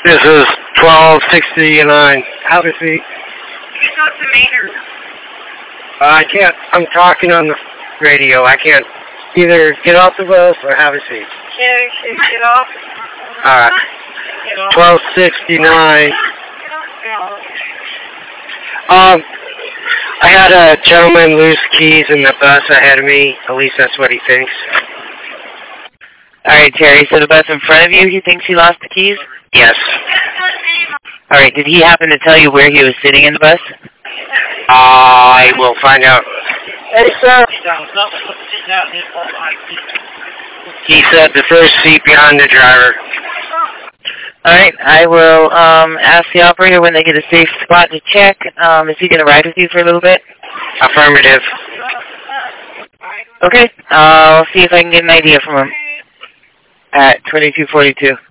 This is 1269. Have a seat. You talk to Maynard. I can't. I'm talking on the radio. I can't either get off the bus or have a seat. Get off. All right. 1269. I had a gentleman lose keys in the bus ahead of me. At least that's what he thinks. All right, Terry. So the bus in front of you, he thinks he lost the keys? Yes. All right. Did he happen to tell you where he was sitting in the bus? I will find out. Hey, sir. He said the first seat behind the driver. All right. I will ask the operator when they get a safe spot to check. Is he going to ride with you for a little bit? Affirmative. Okay. I'll see if I can get an idea from him. At 2242.